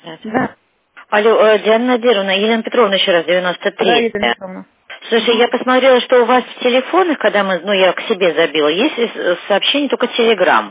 Да, Алло, Диана Надировна, Елена Петровна еще раз, да, 93. Елена Петровна. Слушай, я посмотрела, что у вас в телефонах, когда я к себе забила, есть сообщение только Телеграм.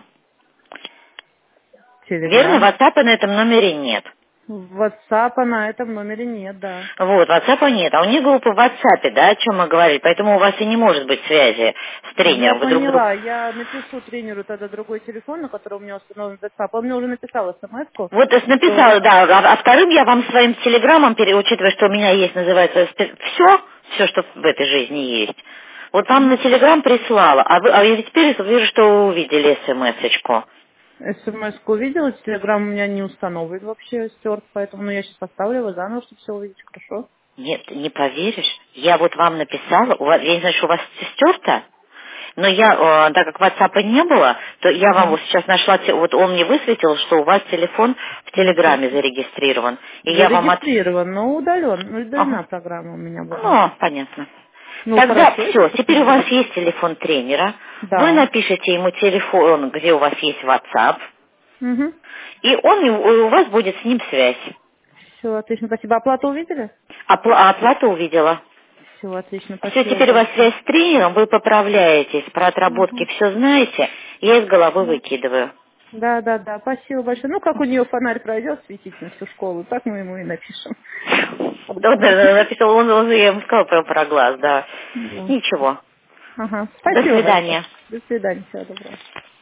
Верно? Телеграм. WhatsApp на этом номере нет. WhatsApp на этом номере нет, да. Вот, WhatsApp нет. А у них группа в WhatsApp, да, о чем мы говорили. Поэтому у вас и не может быть связи с Я тренером. Вы друг другу... поняла. Я напишу тренеру тогда другой телефон, на котором у меня установлен WhatsApp. Он мне уже написал смс-ку, Вот что... написала, да. А вторым я вам своим телеграммом, учитывая, что у меня есть, называется, все, что в этой жизни есть. Вот вам на телеграм прислала, а я теперь вижу, что вы увидели смс-очку. СМС-ку увидела, телеграм у меня не установлен вообще, стерт, поэтому я сейчас поставлю его заново, чтобы все увидеть хорошо. Нет, не поверишь. Я вот вам написала, я не знаю, что у вас стерто, но так как WhatsApp не было, то я вам вот сейчас нашла, вот он мне высветил, что у вас телефон в Ничего Телеграме себе. зарегистрирован. И я вам Зарегистрирован, но Ага. удалена программа у меня была. Ну, понятно. Ну, Тогда хорошо, если все, теперь у посмотреть. вас есть телефон тренера, вы Да. напишите ему телефон, где у вас есть WhatsApp, Угу. и у вас будет с ним связь. Все, отлично, спасибо. Оплату увидели? Оплату увидела. Все, отлично, Все, спасибо теперь у вас большое. связь с тренером, вы поправляетесь, про отработки Угу. все знаете, я из головы Да. выкидываю. Да, да, да, спасибо большое. Ну, как у нее фонарь пройдет светить на всю школу, так мы ему и напишем. Да, написал, я ему сказала про глаз, да. Да. Ничего. Ага. До Спасибо большое. свидания. До свидания, всего доброго.